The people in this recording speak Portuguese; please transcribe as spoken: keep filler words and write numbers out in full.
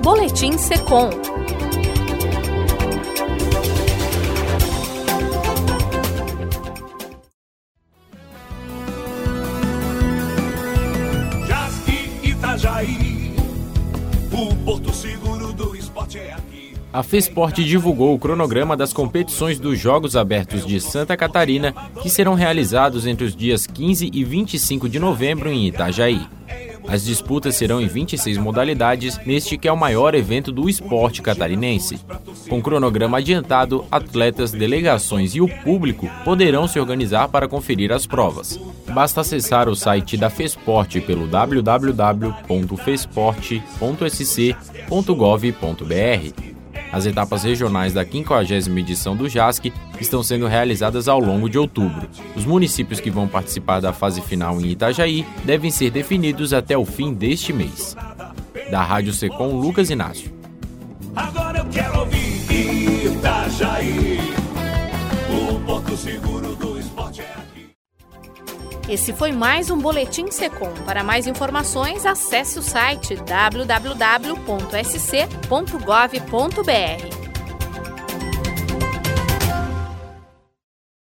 Boletim Secom. O Porto Seguro do Esporte é aqui. A FESPORT divulgou o cronograma das competições dos Jogos Abertos de Santa Catarina, que serão realizados entre os dias quinze e vinte e cinco de novembro em Itajaí. As disputas serão em vinte e seis modalidades, neste que é o maior evento do esporte catarinense. Com cronograma adiantado, atletas, delegações e o público poderão se organizar para conferir as provas. Basta acessar o site da FESPORT pelo w w w ponto fesport ponto s c ponto gov ponto b r. As etapas regionais da quinquagésima edição do JASC estão sendo realizadas ao longo de outubro. Os municípios que vão participar da fase final em Itajaí devem ser definidos até o fim deste mês. Da Rádio Secom, Lucas Inácio. Agora eu quero ouvir Itajaí, o Porto Seguro do Esporte é aqui. Esse foi mais um Boletim Secom. Para mais informações, acesse o site w w w ponto s c ponto gov ponto b r.